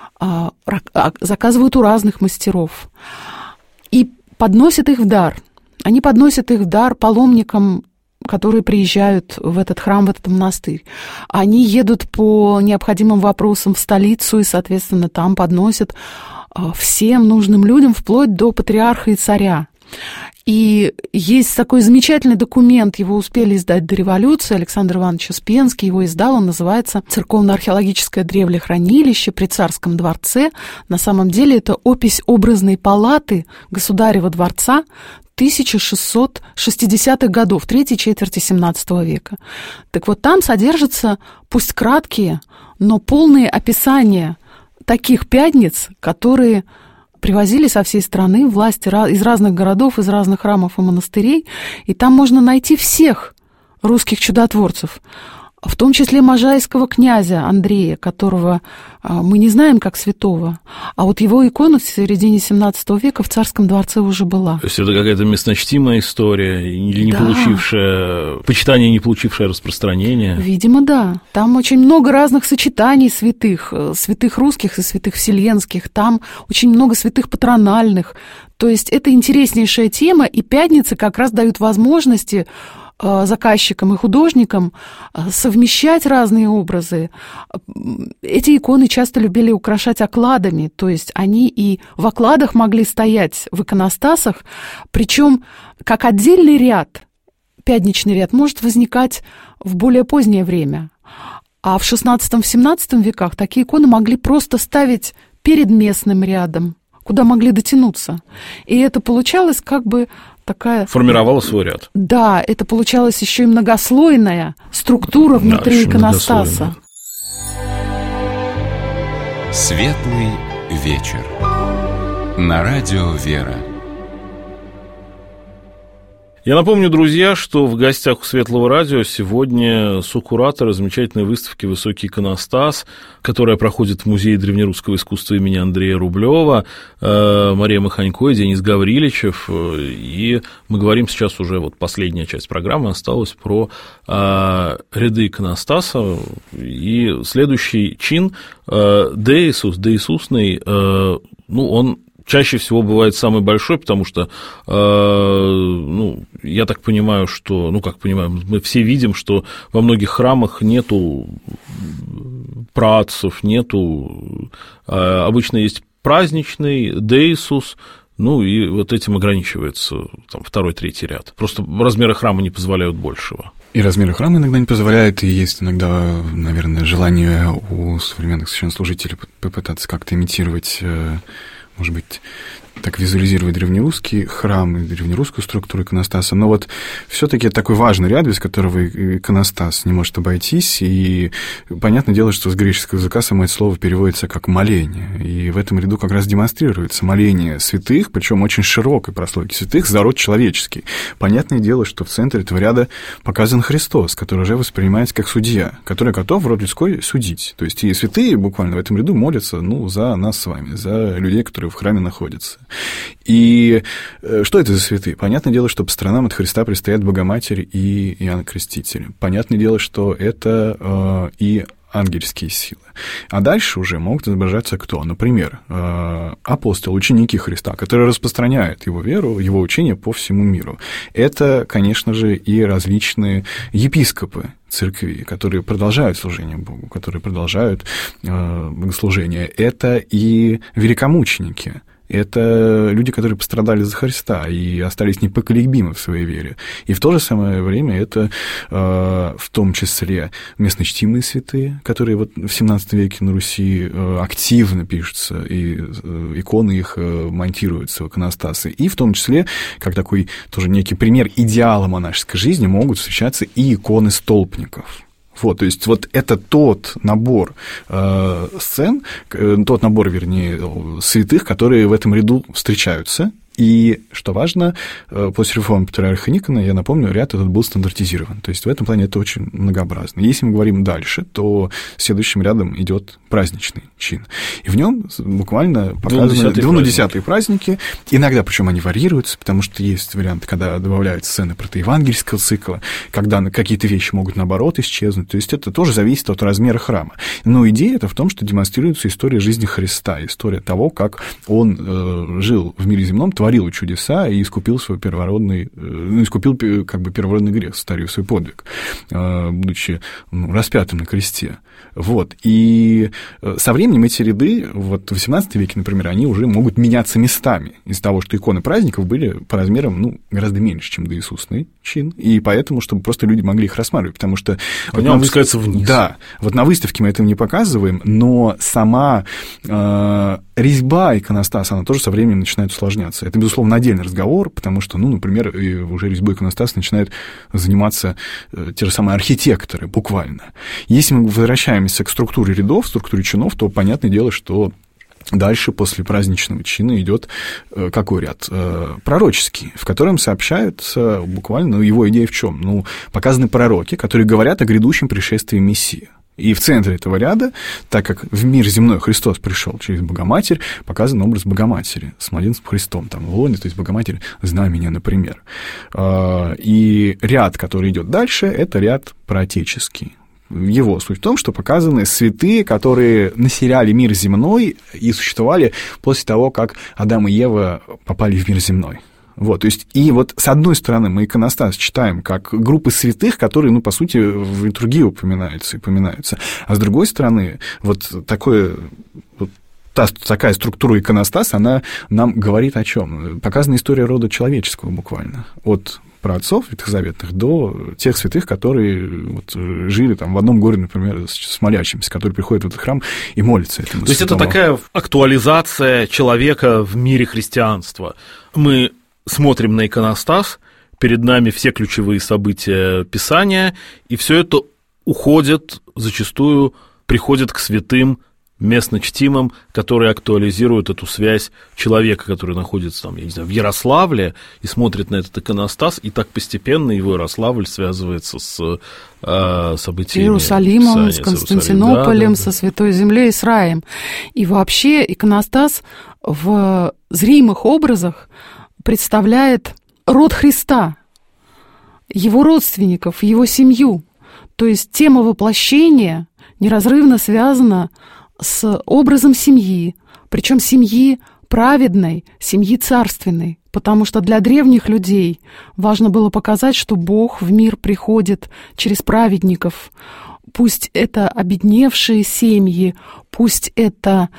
[SPEAKER 3] заказывают у разных мастеров и подносят их в дар. Они подносят их в дар паломникам, которые приезжают в этот храм, в этот монастырь. Они едут по необходимым вопросам в столицу и, соответственно, там подносят всем нужным людям, вплоть до патриарха и царя. И есть такой замечательный документ, его успели издать до революции, Александр Иванович Успенский его издал, он называется «Церковно-археологическое древлехранилище при Царском дворце». На самом деле это опись образной палаты Государева дворца тысяча шестьсот шестидесятых годов, третьей четверти семнадцатого века. Так вот, там содержатся, пусть краткие, но полные описания таких пятниц, которые привозили со всей страны власти из разных городов, из разных храмов и монастырей, и там можно найти всех русских чудотворцев, в том числе можайского князя Андрея, которого мы не знаем как святого, а вот его икона в середине семнадцатого века в Царском дворце уже была.
[SPEAKER 2] То есть это какая-то местночтимая история, или не
[SPEAKER 3] да.
[SPEAKER 2] получившая, почитание, не получившее распространения?
[SPEAKER 3] Видимо, да. Там очень много разных сочетаний святых, святых русских и святых вселенских, там очень много святых патрональных. То есть это интереснейшая тема, и пятницы как раз дают возможности заказчикам и художникам совмещать разные образы. Эти иконы часто любили украшать окладами, то есть они и в окладах могли стоять в иконостасах, причем как отдельный ряд, пятничный ряд, может возникать в более позднее время. А в шестнадцатом-семнадцатом веках такие иконы могли просто ставить перед местным рядом, куда могли дотянуться. И это получалось как бы такая...
[SPEAKER 2] Формировала свой ряд.
[SPEAKER 3] Да, это получалась еще и многослойная структура внутри да, иконостаса.
[SPEAKER 1] Светлый вечер. На радио «Вера».
[SPEAKER 2] Я напомню, друзья, что в гостях у Светлого радио сегодня сокуратор замечательной выставки «Высокий иконостас», которая проходит в Музее древнерусского искусства имени Андрея Рублева, Мария Маханько и Денис Гавриличев. И мы говорим сейчас уже, вот последняя часть программы осталась про ряды иконостаса. И следующий чин деисус, деисусный, ну, он чаще всего бывает самый большой, потому что, э, ну, я так понимаю, что, ну, как понимаем, мы все видим, что во многих храмах нету праотцев, нету, э, обычно есть праздничный, деисус, ну, и вот этим ограничивается там, второй, третий ряд. Просто размеры храма не позволяют большего.
[SPEAKER 4] И размеры храма иногда не позволяют, и есть иногда, наверное, желание у современных священнослужителей попытаться как-то имитировать, может быть, так визуализировать древнерусский храм и древнерусскую структуру иконостаса, но вот все-таки такой важный ряд, без которого иконостас не может обойтись, и понятное дело, что с греческого языка само это слово переводится как моление, и в этом ряду как раз демонстрируется моление святых, причем очень широкой прослойки святых за род человеческий. Понятное дело, что в центре этого ряда показан Христос, который уже воспринимается как судья, который готов в род людской судить. То есть и святые буквально в этом ряду молятся, ну, за нас с вами, за людей, которые в храме находятся. И что это за святые? Понятное дело, что по сторонам от Христа предстоят Богоматерь и Иоанн Креститель. Понятное дело, что это э, и ангельские силы. А дальше уже могут изображаться кто? Например, апостолы, ученики Христа, которые распространяют его веру, его учение по всему миру. Это, конечно же, и различные епископы церкви, которые продолжают служение Богу, которые продолжают богослужение. Это и великомученики. Это люди, которые пострадали за Христа и остались непоколебимы в своей вере. И в то же самое время это э, в том числе местночтимые святые, которые вот в семнадцатом веке на Руси э, активно пишутся, и э, иконы их э, монтируются в иконостасы. И в том числе, как такой тоже некий пример идеала монашеской жизни, могут встречаться и иконы столпников. Вот, то есть вот это тот набор э, сцен, тот набор, вернее, святых, которые в этом ряду встречаются. И, что важно, после реформы патриарха Никона, я напомню, ряд этот был стандартизирован. То есть в этом плане это очень многообразно. Если мы говорим дальше, то следующим рядом идет праздничный чин. И в нем буквально показаны двунадесятые праздники. Иногда, причем они варьируются, потому что есть варианты, когда добавляются сцены протоевангельского цикла, когда какие-то вещи могут, наоборот, исчезнуть. То есть это тоже зависит от размера храма. Но идея это в том, что демонстрируется история жизни Христа, история того, как он э, жил в мире земном, творил чудеса и искупил свой первородный, ну, искупил как бы первородный грех, старив свой подвиг, будучи ну, распятым на кресте. Вот. И со временем эти ряды, вот в восемнадцатом веке, например, они уже могут меняться местами из-за того, что иконы праздников были по размерам ну, гораздо меньше, чем доисусный чин, и поэтому, чтобы просто люди могли их рассматривать, потому что...
[SPEAKER 2] Вот на выставке... вниз.
[SPEAKER 4] Да, вот на выставке мы этого не показываем, но сама э, резьба иконостаса, она тоже со временем начинает усложняться. Это, безусловно, отдельный разговор, потому что, ну, например, уже резьбой иконостаса начинают заниматься те же самые архитекторы, буквально. Если мы возвращаемся возвращаемся к структуре рядов, структуре чинов, то понятное дело, что дальше, после праздничного чина, идет какой ряд? Пророческий, в котором сообщаются буквально, ну, его идея в чем? Ну, показаны пророки, которые говорят о грядущем пришествии Мессии. И в центре этого ряда, так как в мир земной Христос пришел через Богоматерь, показан образ Богоматери с младенцем Христом, там, в лоне, то есть Богоматерь знамения, например. И ряд, который идет дальше, это ряд проотеческий. Его суть в том, что показаны святые, которые населяли мир земной и существовали после того, как Адам и Ева попали в мир земной. Вот, то есть, и вот с одной стороны мы иконостас читаем как группы святых, которые, ну, по сути, в литургии упоминаются и упоминаются, а с другой стороны, вот такое... Вот, та, такая структура иконостаса, она нам говорит о чем? Показана история рода человеческого буквально, от праотцов ветхозаветных до тех святых, которые вот жили там в одном городе, например, с молящимся, которые приходят в этот храм и молятся этому.
[SPEAKER 2] То есть святому. Это такая актуализация человека в мире христианства. Мы смотрим на иконостас, перед нами все ключевые события Писания, и все это уходит, зачастую приходит к святым, местно чтимым, которые актуализируют эту связь человека, который находится там, я не знаю, в Ярославле и смотрит на этот иконостас, и так постепенно его Ярославль связывается с э, событиями
[SPEAKER 3] Иерусалимом,
[SPEAKER 2] Писания,
[SPEAKER 3] с Константинополем, да, да, да. со Святой Землей и с раем. И вообще иконостас в зримых образах представляет род Христа, его родственников, его семью. То есть тема воплощения неразрывно связана с образом семьи, причем семьи праведной, семьи царственной, потому что для древних людей важно было показать, что Бог в мир приходит через праведников. Пусть это обедневшие семьи, пусть это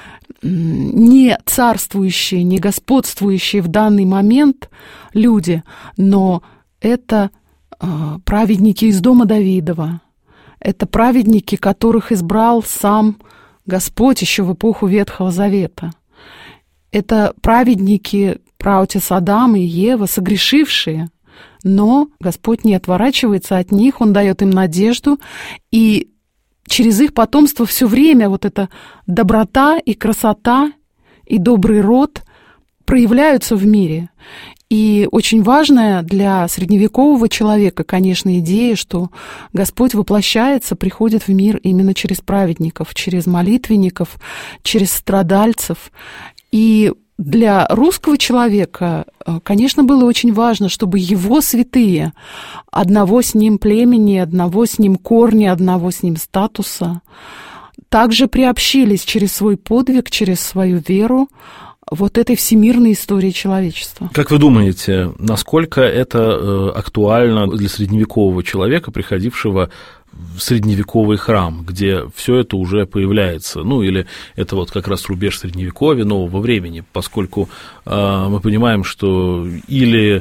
[SPEAKER 3] не царствующие, не господствующие в данный момент люди, но это праведники из дома Давидова, это праведники, которых избрал сам Господь еще в эпоху Ветхого Завета. Это праведники, праотец Адам и Ева, согрешившие, но Господь не отворачивается от них, Он дает им надежду, и через их потомство все время вот эта доброта и красота и добрый род проявляются в мире. И очень важная для средневекового человека, конечно, идея, что Господь воплощается, приходит в мир именно через праведников, через молитвенников, через страдальцев. И для русского человека, конечно, было очень важно, чтобы его святые, одного с ним племени, одного с ним корня, одного с ним статуса, также приобщились через свой подвиг, через свою веру вот этой всемирной истории человечества.
[SPEAKER 2] Как вы думаете, насколько это актуально для средневекового человека, приходившего в средневековый храм, где все это уже появляется, ну или это вот как раз рубеж средневековья, нового времени, поскольку э, мы понимаем, что или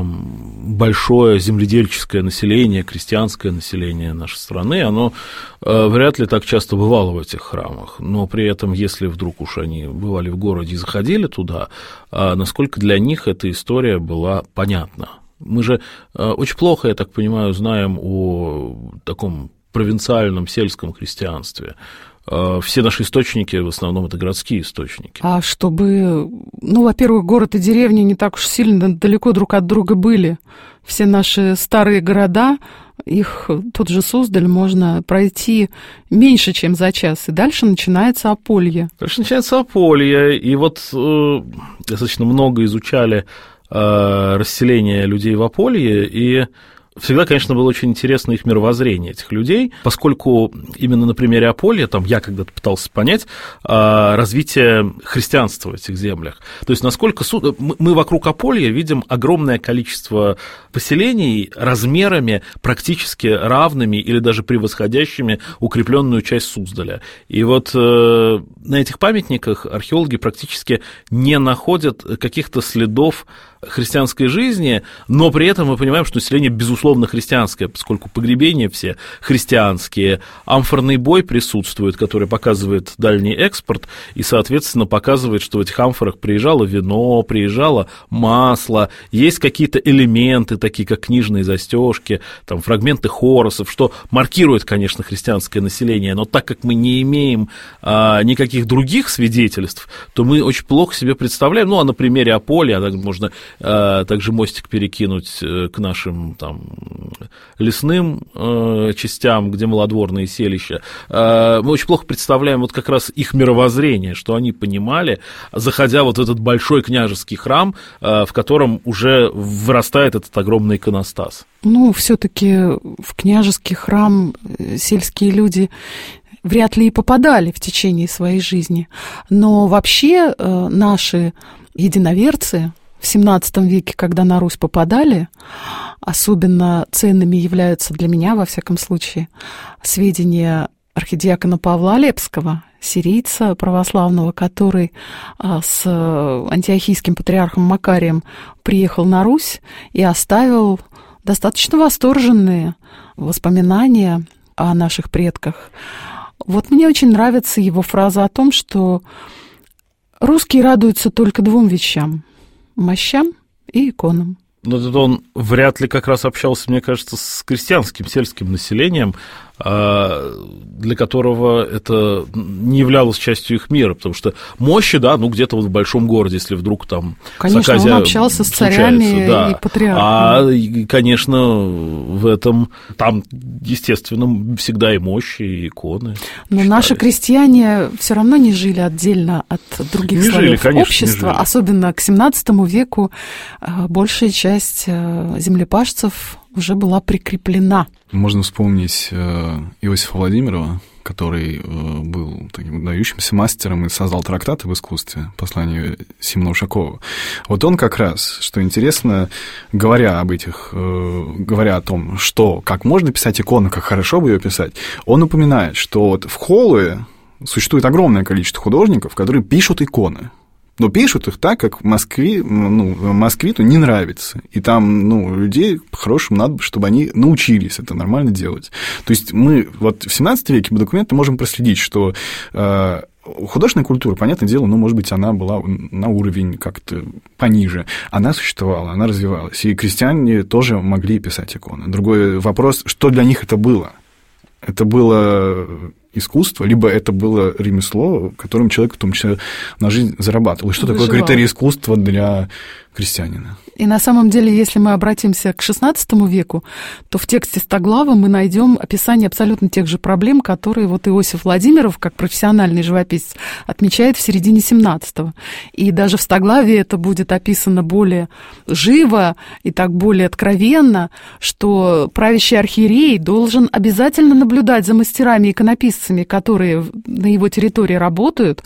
[SPEAKER 2] там большое земледельческое население, крестьянское население нашей страны, оно э, вряд ли так часто бывало в этих храмах, но при этом, если вдруг уж они бывали в городе и заходили туда, э, насколько для них эта история была понятна. Мы же очень плохо, я так понимаю, знаем о таком провинциальном сельском христианстве. Все наши источники, в основном, это городские источники.
[SPEAKER 3] А чтобы, ну, во-первых, город и деревня не так уж сильно далеко друг от друга были. Все наши старые города, их, тот же Суздаль, можно пройти меньше, чем за час, и дальше начинается Аполье.
[SPEAKER 2] Дальше начинается Аполье, и вот э, достаточно много изучали расселение людей в Аполье, и всегда, конечно, было очень интересно их мировоззрение, этих людей, поскольку именно на примере Аполья, там я когда-то пытался понять развитие христианства в этих землях. То есть насколько мы вокруг Аполья видим огромное количество поселений размерами практически равными или даже превосходящими укрепленную часть Суздаля. И вот на этих памятниках археологи практически не находят каких-то следов христианской жизни, но при этом мы понимаем, что население безусловно христианское, поскольку погребения все христианские, амфорный бой присутствует, который показывает дальний экспорт, и, соответственно, показывает, что в этих амфорах приезжало вино, приезжало масло, есть какие-то элементы, такие как книжные застежки, там, фрагменты хоросов, что маркирует, конечно, христианское население, но так как мы не имеем а, никаких других свидетельств, то мы очень плохо себе представляем, ну, а на примере Аполлия, можно а, также мостик перекинуть к нашим там лесным а, частям, где малодворные селища, а, мы очень плохо представляем вот как раз их мировоззрение, что они понимали, заходя вот в этот большой княжеский храм, а, в котором уже вырастает этот огромный иконостас.
[SPEAKER 3] Ну, все-таки в княжеский храм сельские люди вряд ли и попадали в течение своей жизни. Но вообще наши единоверцы в семнадцатом веке, когда на Русь попадали, особенно ценными являются для меня, во всяком случае, сведения архидиакона Павла Олепского, сирийца православного, который с антиохийским патриархом Макарием приехал на Русь и оставил достаточно восторженные воспоминания о наших предках. Вот мне очень нравится его фраза о том, что русские радуются только двум вещам – мощам и иконам.
[SPEAKER 2] Но тут он вряд ли как раз общался, мне кажется, с крестьянским, сельским населением, для которого это не являлось частью их мира, потому что мощи, да, ну где-то вот в большом городе, если вдруг там
[SPEAKER 3] конечно, он общался с царями да. и патриархами.
[SPEAKER 2] А, конечно, в этом, там, естественно, всегда и мощи, и иконы.
[SPEAKER 3] Но читались. Наши крестьяне все равно не жили отдельно от других
[SPEAKER 2] не
[SPEAKER 3] слоев
[SPEAKER 2] жили, конечно,
[SPEAKER 3] общества, особенно к семнадцатому веку большая часть землепашцев уже была прикреплена.
[SPEAKER 4] Можно вспомнить Иосифа Владимирова, который был таким выдающимся мастером и создал трактат об искусстве, послание Симона Ушакова. Вот он как раз, что интересно, говоря об этих, говоря о том, что, как можно писать икону, как хорошо бы ее писать, он упоминает, что вот в Холуе существует огромное количество художников, которые пишут иконы. Но пишут их так, как в Москве, ну, москвиту не нравится. И там, ну, людей по-хорошему надо, чтобы они научились это нормально делать. То есть мы вот в семнадцатом веке по документам можем проследить, что э, художественная культура, понятное дело, ну, может быть, она была на уровень как-то пониже. Она существовала, она развивалась. И крестьяне тоже могли писать иконы. Другой вопрос, что для них это было? Это было искусство, либо это было ремесло, которым человек, в том числе, на жизнь зарабатывал. И что
[SPEAKER 3] Выживал.
[SPEAKER 4] Такое критерий искусства для крестьянина?
[SPEAKER 3] И на самом деле, если мы обратимся к шестнадцатому веку, то в тексте Стоглава мы найдем описание абсолютно тех же проблем, которые вот Иосиф Владимиров, как профессиональный живописец, отмечает в середине семнадцатого. И даже в Стоглаве это будет описано более живо и так более откровенно, что правящий архиерей должен обязательно наблюдать за мастерами и иконописцами, которые на его территории работают,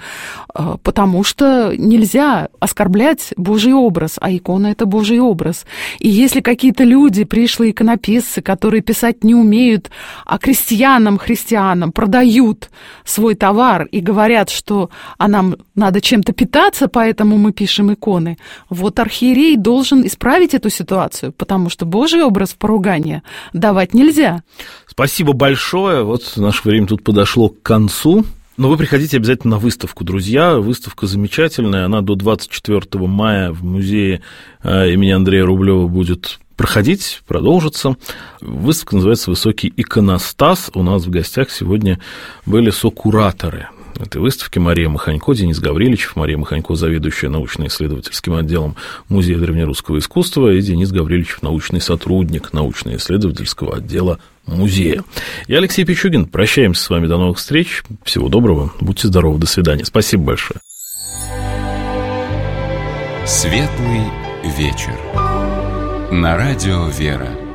[SPEAKER 3] потому что нельзя оскорблять Божий образ, а икона – это Божий образ. И если какие-то люди, пришлые иконописцы, которые писать не умеют, а крестьянам, христианам продают свой товар и говорят, что а нам надо чем-то питаться, поэтому мы пишем иконы, вот архиерей должен исправить эту ситуацию, потому что Божий образ в поругание давать нельзя.
[SPEAKER 2] Спасибо большое. Вот наше время тут подошло к концу. Но вы приходите обязательно на выставку, друзья. Выставка замечательная. Она до двадцать четвёртого мая в музее имени Андрея Рублева будет проходить, продолжится. Выставка называется «Высокий иконостас». У нас в гостях сегодня были сокураторы этой выставки: Мария Маханько, Денис Гавриличев. Мария Маханько, заведующая научно-исследовательским отделом Музея древнерусского искусства, и Денис Гавриличев, научный сотрудник научно-исследовательского отдела музея. Я Алексей Пичугин. Прощаемся с вами. До новых встреч. Всего доброго. Будьте здоровы. До свидания. Спасибо большое.
[SPEAKER 1] Светлый вечер. На радио «Вера».